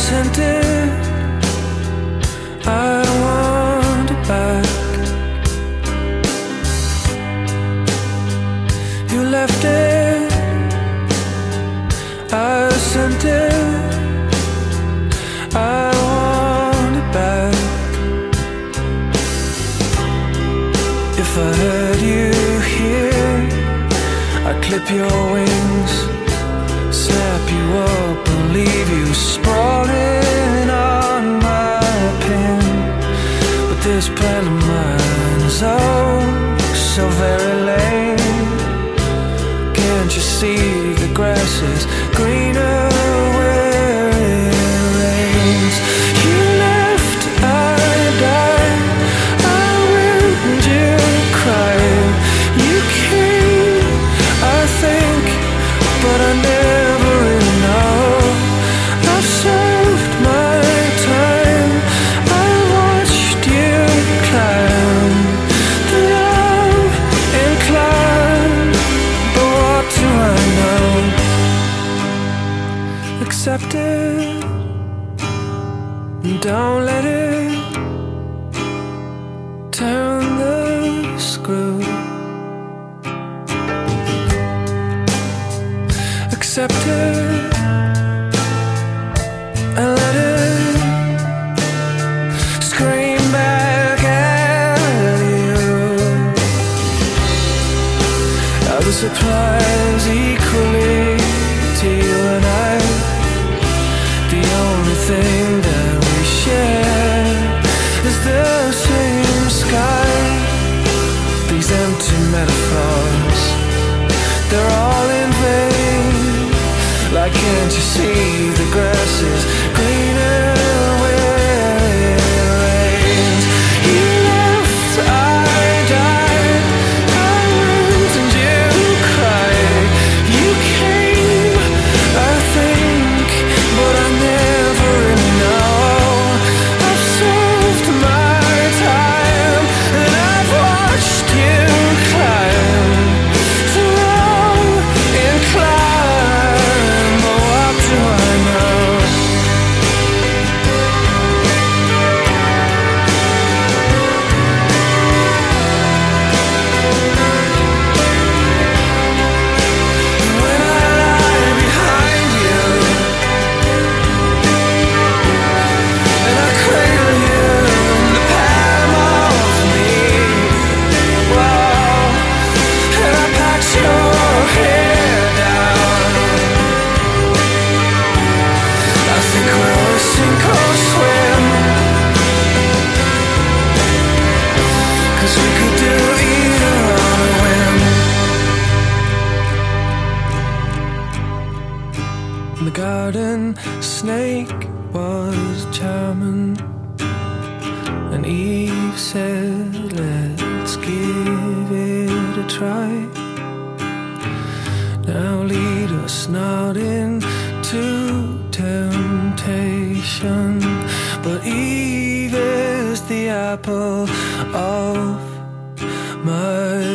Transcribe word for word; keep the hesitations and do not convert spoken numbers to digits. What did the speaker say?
sent it, I want it back. You left it, I sent it, I want it back. If I had you here, I'd clip your wings, snap you up and leave you sprawling on my pin. But this plan of mine is oh so very lame. Can't you see the grass is greener where it rains? You left, I died, I went and you cried. You came, I think, but I never really know. I've served my time, I watched you climb the love incline. But what do I know? Accept it, and don't let it turn the screw. Accept it and let it scream back at you. Are the supplies equally to you and I? The only thing that we share is the same sky. These empty metaphors, they're all in vain. Like, can't you see the grass is greener where it rains? You left, I died, I went and you cried. You came, I think, but I never really know. I've served my time, and I've watched you climb the long incline. But what do I know? When I lie behind you and I cradle you in the palm of me, wow, and I pat your hair down, I think we'll sink or swim, 'cause we could do either on a whim. The garden snake was charming, and Eve said, let's give it a try. Now lead us not into temptation, but Eve is the apple of my